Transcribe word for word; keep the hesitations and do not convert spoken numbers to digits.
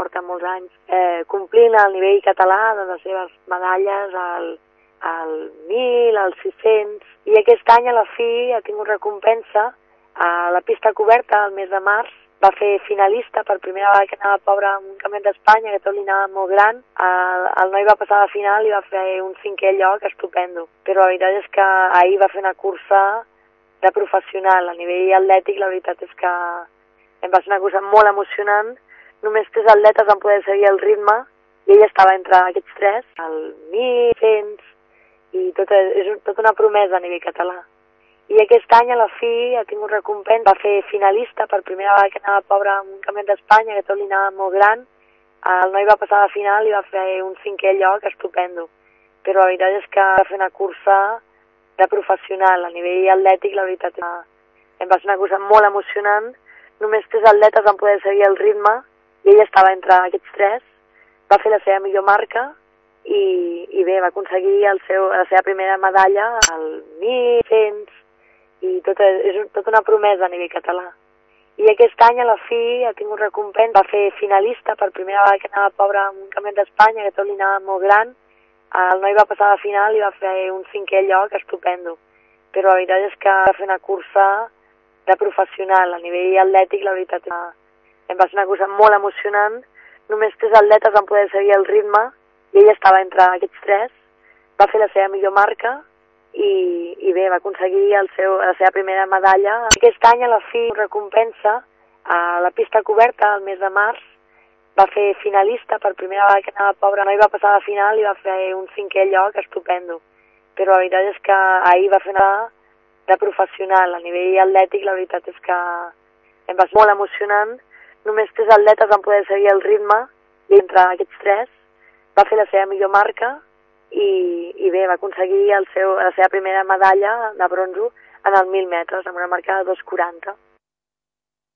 porta molts anys eh, complint el nivell català de les seves medalles al, al mil, als sis-cents, i aquest any a la fi ha tingut recompensa a la pista coberta el mes de març. Va fer finalista per primera vegada que anava pobre en un campionat d'Espanya, que tot li anava molt gran. El, el noi va passar a la final i va fer un cinquè lloc estupendo. Però la veritat és que ahir va fer una cursa de professional. A nivell atlètic, la veritat és que em va ser una cursa molt emocionant. Només tres atletes van poder seguir el ritme i ella estava entre aquests tres, el mil cent, i tot, és tota una promesa a nivell català. I aquest any a la fi ha tingut recompensa. Va fer finalista per primera vegada que anava pobre en un campionat d'Espanya, que tot li anava molt gran. El noi va passar a la final i va fer un cinquè lloc estupendo. Però la veritat és que va fer una cursa de professional. A nivell atlètic, la veritat, em va ser una cursa molt emocionant. Només tres atletes van poder seguir el ritme i ella estava entre aquests tres. Va fer la seva millor marca i, i bé, va aconseguir el seu, la seva primera medalla al mil cent, i tot, és tota una promesa a nivell català. I aquest any a la fi ha tingut recompensa. Va fer finalista per primera vegada que anava pobre en un campionat d'Espanya, que tot li anava molt gran. El noi va passar a la final i va fer un cinquè lloc estupendo. Però la veritat és que va fer una cursa de professional. A nivell atlètic, la veritat, em va ser una cursa molt emocionant. Només tres atletes van poder seguir el ritme i ella estava entre aquests tres. Va fer la seva millor marca i, i bé, va aconseguir el seu, la seva primera medalla. Aquest any a la fi recompensa a la pista coberta el mes de març. Va fer finalista per primera vegada que anava pobre. El noi va passar a la final i va fer un cinquè lloc estupendo. Però la veritat és que ahir va fer una de professional. A nivell atlètic, la veritat és que em va ser molt emocionant. Només tres atletes van poder seguir el ritme i entre aquests tres va fer la seva millor marca i, i bé, va aconseguir el seu, la seva primera medalla de bronzo en el mil metres, amb una marca de dos quaranta.